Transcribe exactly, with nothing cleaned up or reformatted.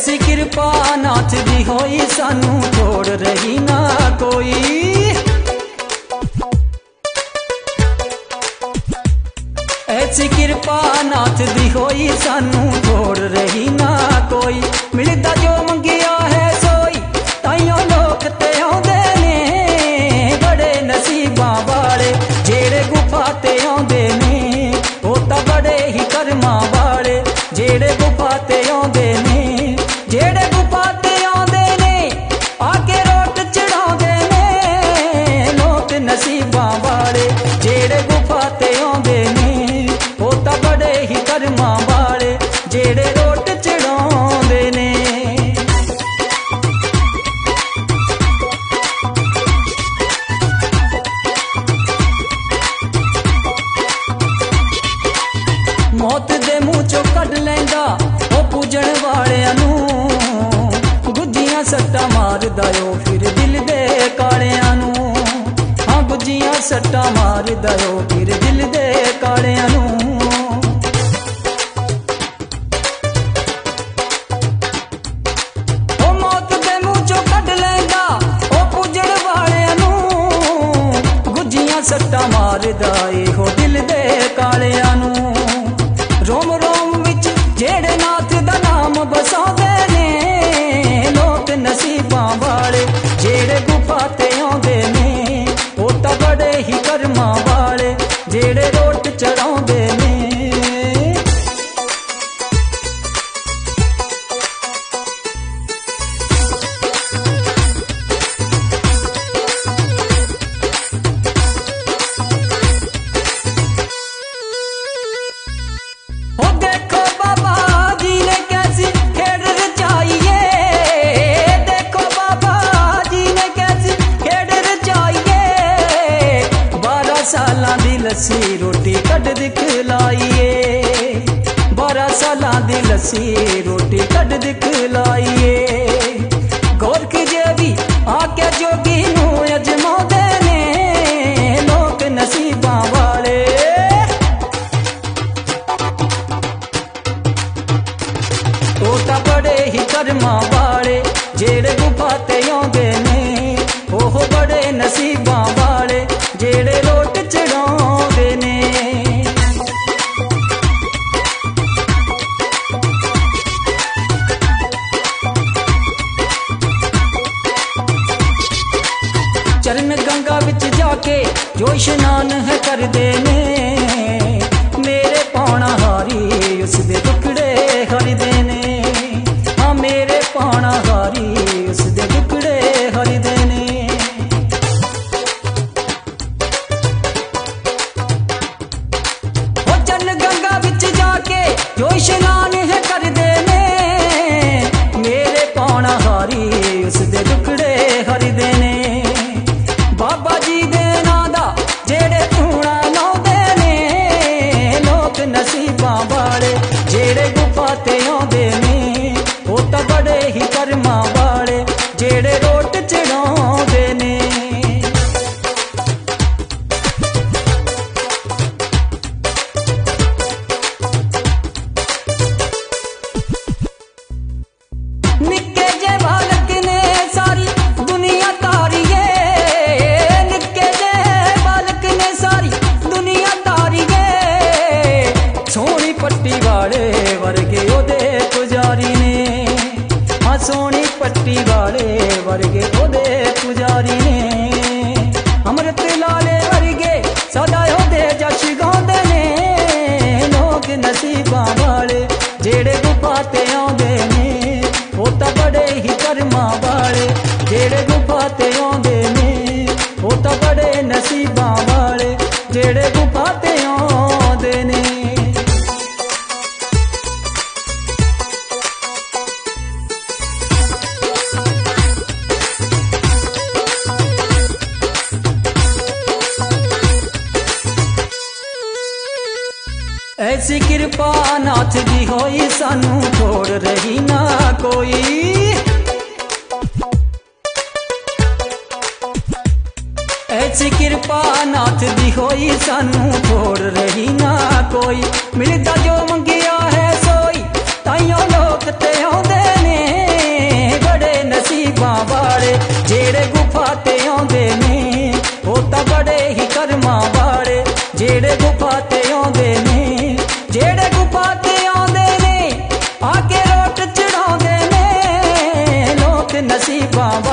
ऐसी कृपा नाथ दी होई सानू छोड़ रही ना कोई। ऐसी कृपा नाथ दी होई सानू छोड़ रही ना कोई। मिलदा जो मंगिया है सोई ताइयों लोग ते आउंदे ने, बड़े नसीबां वाले जेड़े गुफा ते आउंदे ने, ओ तां बड़े ही कर्मां वाले जेड़े गुफा ते आउंदे ने, जेड़े गुफा ते आउंदे ने आके रोट चढ़ाउंदे ने। लोग नसीबां वाले जेड़े गुफा ते आउंदे ने, ओ तां बड़े ही कर्मां वाले जेड़े रोट चढ़ाउंदे ने। मौत दे मुंह चो कढ लैंदा ओ पूजण वालियां नू, गुज्जियां सट्टा मारदा ओ फिर दिल दे कालियां नू। हाँ गुज्जियां सट्टा मारदा ओ फिर दिल दे कालियां नू। ओ मौत दे मुंह चो कढ लैंदा ओ पूजण वालियां नू, गुज्जियां सट्टा मारदा ए हो दिल दे कालियां नू। रोम रोम विच जेड़े नाथ दा नाम बसाउंदे ने, लोग नसीबां वाले जेड़े गुफा ते आउंदे ने, ओ तां बड़े ही कर्मां वाले जेड़े रोट चढ़ाउंदे ने। ओ देखो बाबा जी ने कैसी खेड़ रचाई है, देखो बाबा जी ने कैसी खेड़ रचाई है। बारह सालां दी लस्सी रोटी कड दिखलाई है, बारह सालां दी लस्सी रोटी कड दिखलाई है। गोरख जे भी आके जोगी नू अजमाउंदे ने, लोग नसीबां वाले ओ तां बड़े ही कर्मां वाले जेड़े गुफा ते आउंदे ने, ओह बड़े नसीबां वाले जेड़े रोट चढ़ाउंदे ने। चरण गंगा विच जाके जो इशनान है करदे ने, मेरे पौना हारी उसदे दुखड़े हरदे ने। हाँ मेरे पौना हारी उसदे दुखड़े हरदे ने। ओ चरण गंगा विच जाके जो इशनान है करदे ने, मेरे पौना हारी उसदे दुखड़े हरदे ने। बाबा जी दे नां दा जेड़े धूना लाउंदे ने, लोग नसीबां वाले जेड़े गुफा ते आउंदे ने, ओ तां बड़े ही कर्मां वाले जेड़े रोट चढ़ाउंदे ने। निक्के जे बालक ने सारी दुनिया तारी है, निक्के जे बालक ने सारी दुनिया तारी है। सोनी पट्टी वाले वर्गे ओदे पुजारी ने, हाँ सोनी पट्टी वाले वर्गे ओदे पुजारी ने। अमृत लाले वर्गे सदा ओदे जश गाउंदे ने, लोग नसीबां वाले जेड़े गुफा ते आउंदे ने, ओ तां बड़े ही कर्मां वाले जेड़े गुफा ते आउंदे ने, ओ तां बड़े नसीबां वाले जेड़े गुफा ते आउंदे ने। ऐसी कृपा नाथ दी होई सानू छोड़ रही ना कोई। ऐसी कृपा नाथ दी होई सानू छोड़ रही ना कोई। मिलदा जो मंगिया है सोई ताई ताइयों लोक ते आउंदे ने बड़े नसीबां वाले जेड़े गुफा ते आउंदे ने ओ तां बड़े ही कर्मां वाले जेड़े गुफा ते आउंदे ने जेड़े गुफा ते आउंदे ने आके रोट चढ़ाउंदे ने लोक नसीबां